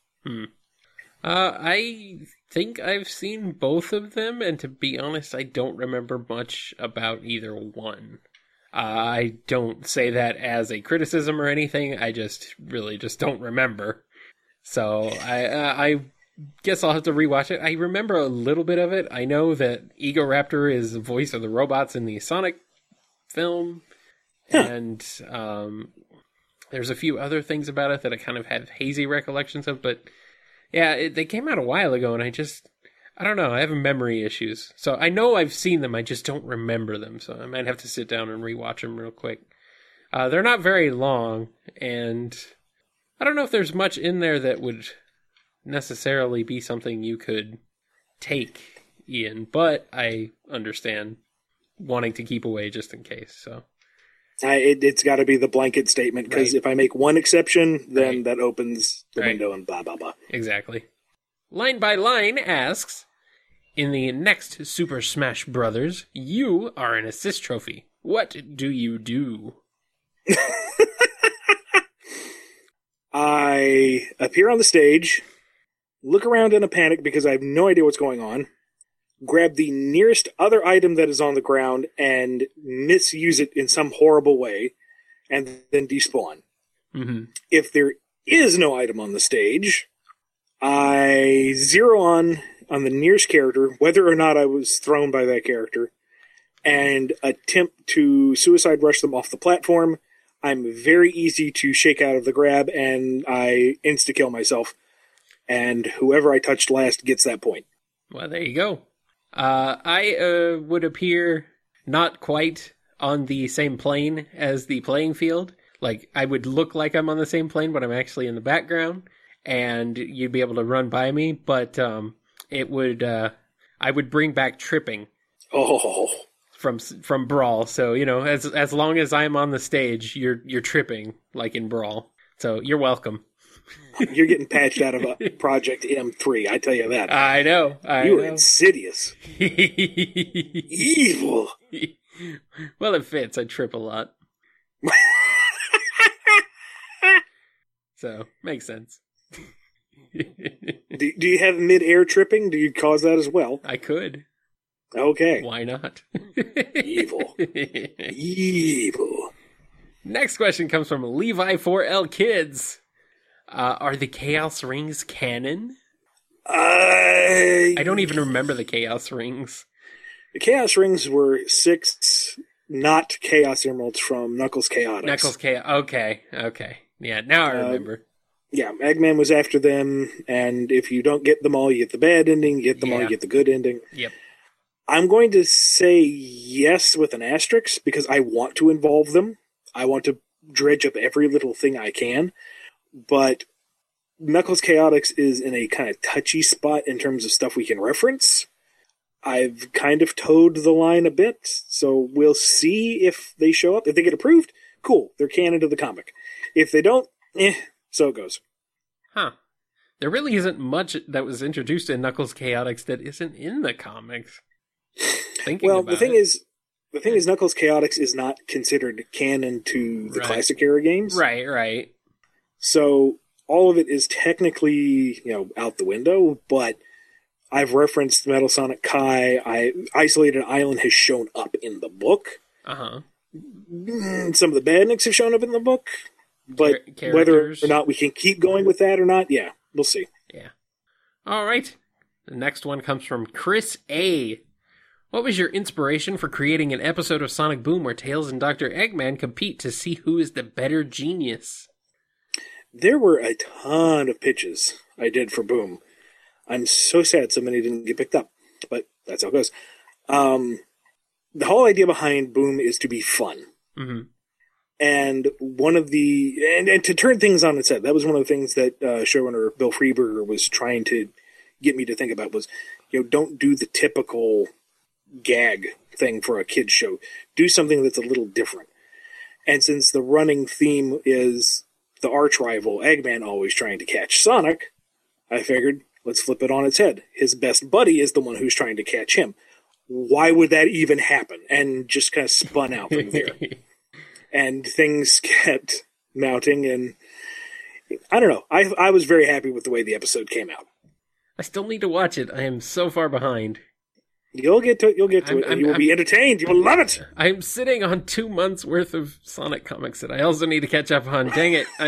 S2: I think I've seen both of them, and to be honest, I don't remember much about either one. I don't say that as a criticism or anything. I just really don't remember. So I guess I'll have to rewatch it. I remember a little bit of it. I know that Egoraptor is the voice of the robots in the Sonic film. And there's a few other things about it that I kind of have hazy recollections of. But yeah, they came out a while ago, and I don't know. I have memory issues. So I know I've seen them. I just don't remember them. So I might have to sit down and rewatch them real quick. They're not very long, and I don't know if there's much in there that would necessarily be something you could take, Ian, but I understand wanting to keep away just in case. So
S1: it's got to be the blanket statement, because if I make one exception, then that opens the
S2: Right.
S1: window and blah, blah, blah.
S2: Exactly. Line by Line asks, in the next Super Smash Brothers, you are an assist trophy. What do you do?
S1: I appear on the stage, look around in a panic because I have no idea what's going on, grab the nearest other item that is on the ground and misuse it in some horrible way, and then despawn.
S2: Mm-hmm.
S1: If there is no item on the stage, I zero on the nearest character, whether or not I was thrown by that character, and attempt to suicide rush them off the platform. I'm very easy to shake out of the grab, and I insta-kill myself. And whoever I touched last gets that point.
S2: Well, there you go. I would appear not quite on the same plane as the playing field. Like, I would look like I'm on the same plane, but I'm actually in the background, and you'd be able to run by me. But it would, I would bring back tripping.
S1: Oh.
S2: From Brawl, so as long as I'm on the stage, you're tripping like in Brawl. So you're welcome.
S1: You're getting patched out of a Project M3, I tell you that.
S2: I know.
S1: You were insidious. Evil.
S2: Well, it fits. I trip a lot. So makes sense.
S1: Do you have mid-air tripping? Do you cause that as well?
S2: I could.
S1: Okay.
S2: Why not?
S1: Evil. Evil.
S2: Next question comes from Levi4L Kids. Are the Chaos Rings canon? I don't even remember the Chaos Rings.
S1: The Chaos Rings were 6 not Chaos Emeralds from Knuckles Chaotix.
S2: Okay. Yeah, now I remember.
S1: Yeah, Eggman was after them, and if you don't get them all, you get the bad ending. You get them all, you get the good ending.
S2: Yep.
S1: I'm going to say yes with an asterisk, because I want to involve them. I want to dredge up every little thing I can. But Knuckles Chaotix is in a kind of touchy spot in terms of stuff we can reference. I've kind of towed the line a bit, so we'll see if they show up. If they get approved, cool, they're canon to the comic. If they don't, so it goes.
S2: Huh. There really isn't much that was introduced in Knuckles Chaotix that isn't in the comics.
S1: The thing is, Knuckles Chaotix is not considered canon to the classic era games.
S2: Right.
S1: So all of it is technically, out the window, but I've referenced Metal Sonic Kai. Isolated Island has shown up in the book.
S2: Uh-huh.
S1: Some of the badniks have shown up in the book, but whether or not we can keep going with that or not, we'll see.
S2: Yeah. All right. The next one comes from Chris A. What was your inspiration for creating an episode of Sonic Boom where Tails and Dr. Eggman compete to see who is the better genius?
S1: There were a ton of pitches I did for Boom. I'm so sad so many didn't get picked up, but that's how it goes. The whole idea behind Boom is to be fun.
S2: Mm-hmm.
S1: And one of the... And to turn things on its head, that was one of the things that showrunner Bill Freeberger was trying to get me to think about was, don't do the typical gag thing for a kid's show. Do something that's a little different. And since the running theme is the arch rival Eggman always trying to catch Sonic, I figured, let's flip it on its head. His best buddy is the one who's trying to catch him. Why would that even happen? And just kind of spun out from there. And things kept mounting, and I don't know. I was very happy with the way the episode came out.
S2: I still need to watch it. I am so far behind.
S1: You'll get to it, and you will be entertained. You will love it.
S2: I'm sitting on 2 months worth of Sonic comics that I also need to catch up on. Dang it!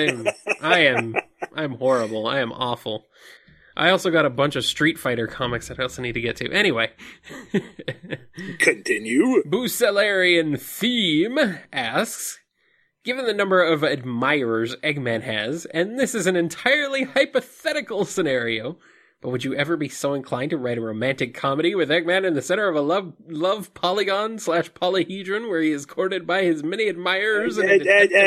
S2: I'm horrible. I am awful. I also got a bunch of Street Fighter comics that I also need to get to. Anyway.
S1: Continue.
S2: Bucelarian Theme asks, given the number of admirers Eggman has, and this is an entirely hypothetical scenario, but would you ever be so inclined to write a romantic comedy with Eggman in the center of a love polygon / polyhedron where he is courted by his many admirers and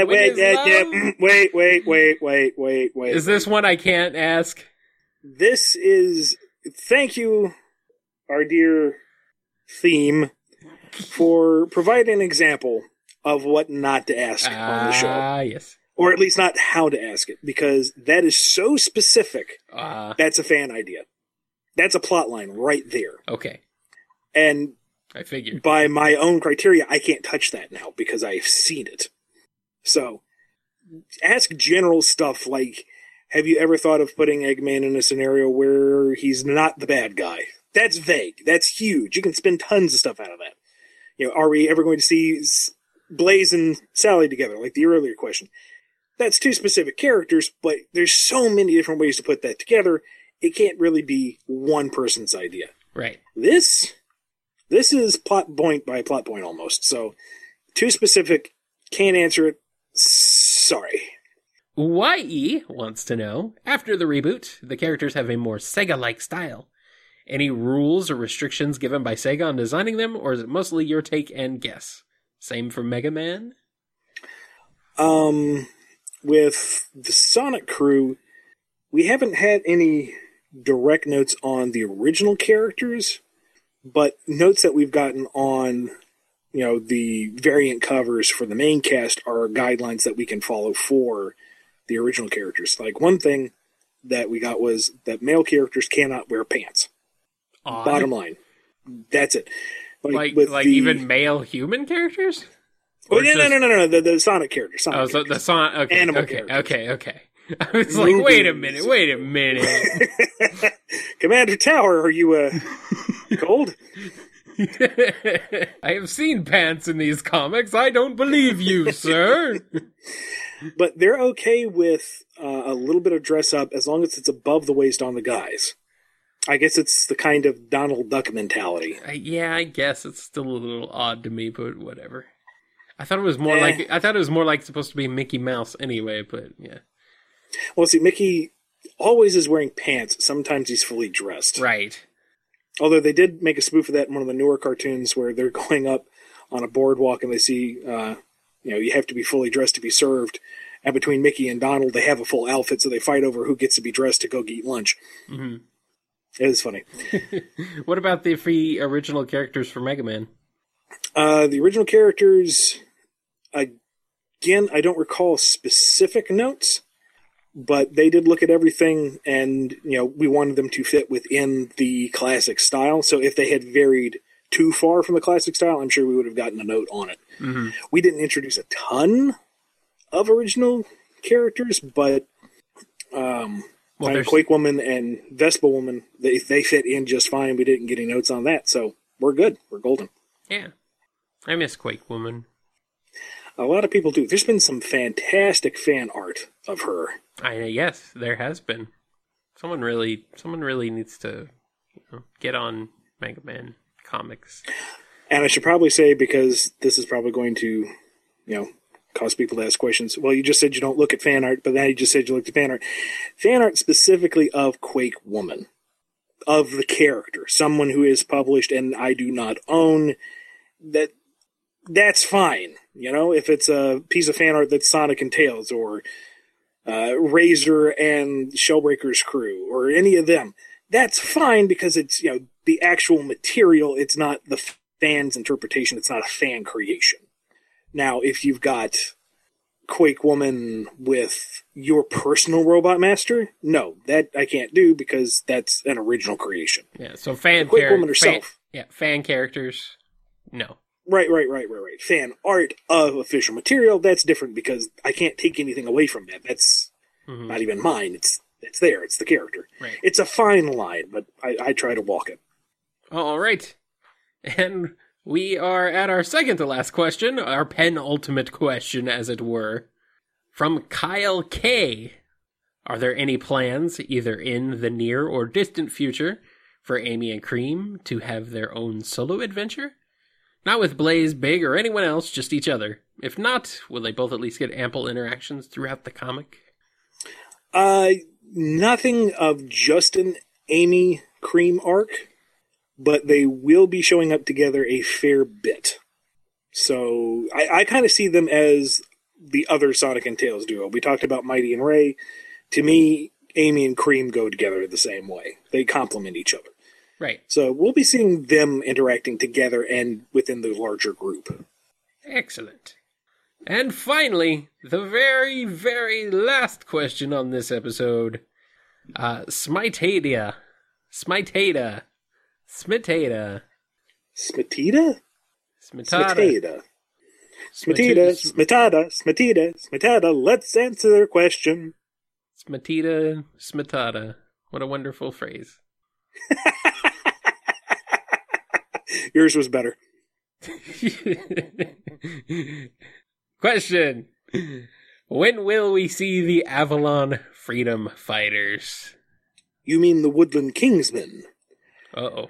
S1: Wait.
S2: Is this one I can't ask?
S1: This is... Thank you, our dear Theme. for providing an example of what not to ask on the show.
S2: Yes.
S1: Or at least not how to ask it, because that is so specific. That's a fan idea. That's a plot line right there.
S2: Okay.
S1: And
S2: I figured.
S1: By my own criteria, I can't touch that now because I've seen it. So, ask general stuff like, have you ever thought of putting Eggman in a scenario where he's not the bad guy? That's vague. That's huge. You can spin tons of stuff out of that. You know, are we ever going to see Blaze and Sally together, like the earlier question? That's two specific characters, but there's so many different ways to put that together. It can't really be one person's idea.
S2: Right.
S1: This is plot point by plot point almost. So, too specific, can't answer it. Sorry.
S2: YE wants to know, after the reboot, the characters have a more Sega-like style. Any rules or restrictions given by Sega on designing them, or is it mostly your take and guess? Same for Mega Man?
S1: With the Sonic crew, we haven't had any direct notes on the original characters, but notes that we've gotten on, you know, the variant covers for the main cast are guidelines that we can follow for the original characters. Like, one thing that we got was that male characters cannot wear pants.
S2: Odd.
S1: Bottom line. That's it.
S2: Like even male human characters?
S1: Oh, no. The Sonic characters.
S2: The Sonic. Okay,
S1: animal
S2: characters. Okay. I was like, wait a minute.
S1: Commander Tower, are you cold?
S2: I have seen pants in these comics. I don't believe you, sir.
S1: But they're okay with a little bit of dress up as long as it's above the waist on the guys. I guess it's the kind of Donald Duck mentality.
S2: Yeah, I guess it's still a little odd to me, but whatever. I thought it was more like supposed to be Mickey Mouse anyway, but yeah.
S1: Well, see, Mickey always is wearing pants. Sometimes he's fully dressed.
S2: Right.
S1: Although they did make a spoof of that in one of the newer cartoons where they're going up on a boardwalk and they see, you have to be fully dressed to be served. And between Mickey and Donald, they have a full outfit, so they fight over who gets to be dressed to go eat lunch.
S2: Mm-hmm.
S1: It is funny.
S2: What about the free original characters for Mega Man?
S1: The original characters, again, I don't recall specific notes, but they did look at everything, and we wanted them to fit within the classic style. So if they had varied too far from the classic style, I'm sure we would have gotten a note on it.
S2: Mm-hmm.
S1: We didn't introduce a ton of original characters, but Quake Woman and Vespa Woman, they fit in just fine. We didn't get any notes on that, so we're good. We're golden.
S2: Yeah. I miss Quake Woman.
S1: A lot of people do. There's been some fantastic fan art of her.
S2: Yes, there has been. Someone really needs to get on Mega Man comics. And
S1: I should probably say, because this is probably going to, cause people to ask questions. Well, you just said you don't look at fan art, but now you just said you looked at fan art. Fan art specifically of Quake Woman, of the character, someone who is published and I do not own, that's fine. If it's a piece of fan art that's Sonic and Tails, or Razor and Shellbreaker's crew, or any of them, that's fine because it's, the actual material. It's not the fan's interpretation. It's not a fan creation. Now, if you've got Quake Woman with your personal Robot Master, no, that I can't do because that's an original creation.
S2: Yeah, so Quake
S1: Woman herself.
S2: Fan characters, no.
S1: Right. Fan art of official material, that's different because I can't take anything away from that. That's not even mine. It's there. It's the character.
S2: Right.
S1: It's a fine line, but I try to walk it.
S2: All right. And we are at our second to last question, our penultimate question, as it were. From Kyle K. Are there any plans, either in the near or distant future, for Amy and Cream to have their own solo adventure? Not with Blaze, Big, or anyone else, just each other. If not, will they both at least get ample interactions throughout the comic?
S1: Nothing of just an Amy Cream arc, but they will be showing up together a fair bit. So I kind of see them as the other Sonic and Tails duo. We talked about Mighty and Ray. To me, Amy and Cream go together the same way. They complement each other.
S2: Right.
S1: So we'll be seeing them interacting together and within the larger group.
S2: Excellent. And finally, the very, very last question on this episode. Smitata.
S1: Smitita?
S2: Smitata.
S1: Smitita. Let's answer their question.
S2: Smitata. What a wonderful phrase.
S1: Yours was better.
S2: Question. When will we see the Avalon Freedom Fighters?
S1: You mean the Woodland Kingsmen?
S2: Uh-oh.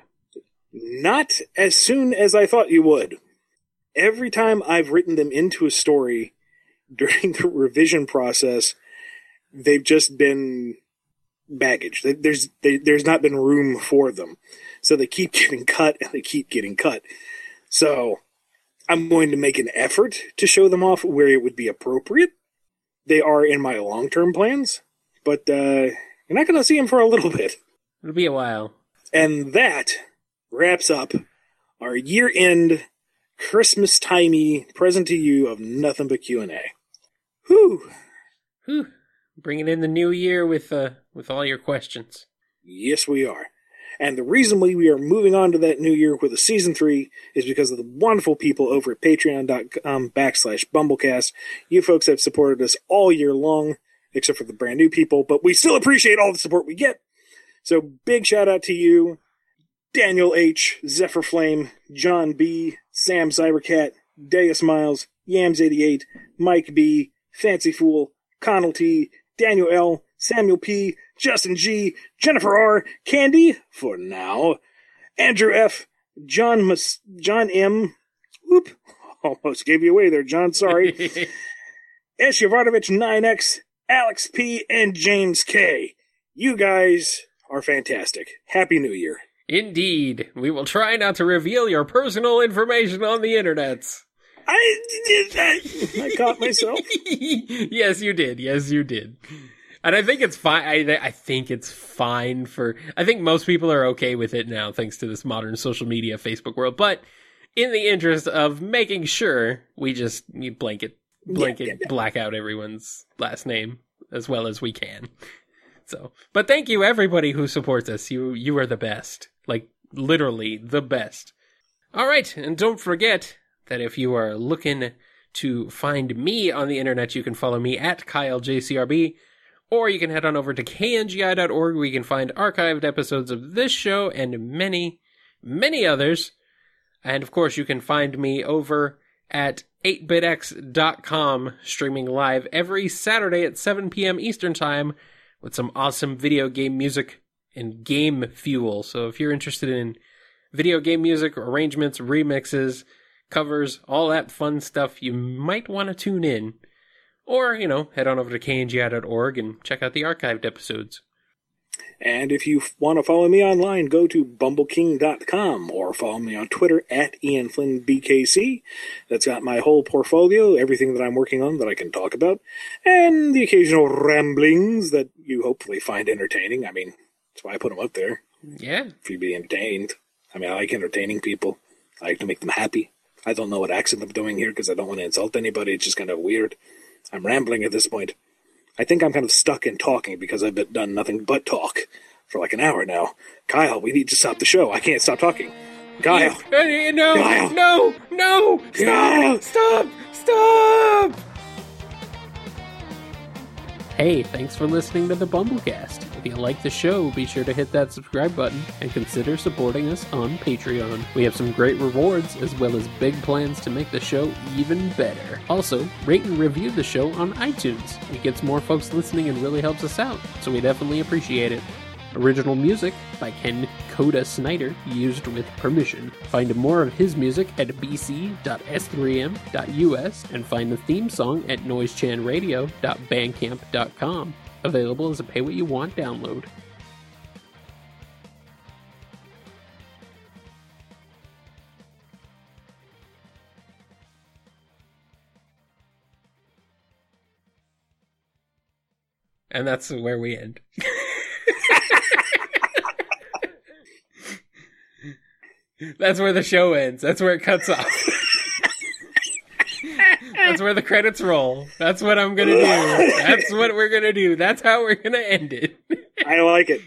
S1: Not as soon as I thought you would. Every time I've written them into a story during the revision process, they've just been baggage. There's not been room for them. So they keep getting cut and they keep getting cut. So I'm going to make an effort to show them off where it would be appropriate. They are in my long-term plans, but you're not going to see them for a little bit.
S2: It'll be a while.
S1: And that wraps up our year-end Christmas-timey present to you of nothing but Q&A. Whew.
S2: Bringing in the new year with all your questions.
S1: Yes, we are. And the reason we are moving on to that new year with a season 3 is because of the wonderful people over at patreon.com/Bumblecast. You folks have supported us all year long, except for the brand new people, but we still appreciate all the support we get. So big shout out to you, Daniel H., Zephyr Flame, John B., Sam Cybercat, Deus Miles, Yams88, Mike B., Fancy Fool, Connell T., Daniel L., Samuel P., Justin G., Jennifer R., Candy, for now, Andrew F., John M., whoop, almost gave you away there, John, sorry, S. Yovanovich 9X, Alex P., and James K. You guys are fantastic. Happy New Year.
S2: Indeed. We will try not to reveal your personal information on the internets.
S1: I did that. I caught myself.
S2: Yes, you did. And I think it's fine. I think it's fine for... I think most people are okay with it now, thanks to this modern social media Facebook world. But in the interest of making sure, we just blanket black out everyone's last name as well as we can. So, but thank you everybody who supports us. You are the best. Like, literally the best. All right, and don't forget that if you are looking to find me on the internet, you can follow me at KyleJCRB. Or you can head on over to kngi.org where you can find archived episodes of this show and many, many others. And of course, you can find me over at 8bitx.com, streaming live every Saturday at 7 p.m. Eastern Time with some awesome video game music and game fuel. So if you're interested in video game music, arrangements, remixes, covers, all that fun stuff, you might want to tune in. Or, head on over to kngi.org and check out the archived episodes.
S1: And if you want to follow me online, go to bumbleking.com or follow me on Twitter at IanFlynnBKC. That's got my whole portfolio, everything that I'm working on that I can talk about, and the occasional ramblings that you hopefully find entertaining. I mean, that's why I put them up there.
S2: Yeah.
S1: For you to be entertained. I mean, I like entertaining people. I like to make them happy. I don't know what accent I'm doing here because I don't want to insult anybody. It's just kind of weird. I'm rambling at this point. I think I'm kind of stuck in talking because I've done nothing but talk for like an hour now. Kyle, we need to stop the show. I can't stop talking. Kyle.
S2: No,
S1: Kyle.
S2: No.
S1: Kyle.
S2: Stop. Hey, thanks for listening to the Bumblecast. If you like the show, be sure to hit that subscribe button and consider supporting us on Patreon. We have some great rewards as well as big plans to make the show even better. Also, rate and review the show on iTunes. It gets more folks listening and really helps us out, so we definitely appreciate it. Original music by Ken Coda Snyder, used with permission. Find more of his music at bc.s3m.us and find the theme song at noisechanradio.bandcamp.com. Available as a pay-what-you-want download. And that's where we end. That's where the show ends. That's where it cuts off. That's where the credits roll. That's what I'm gonna do. That's what we're gonna do. That's how we're gonna end it.
S1: I like it.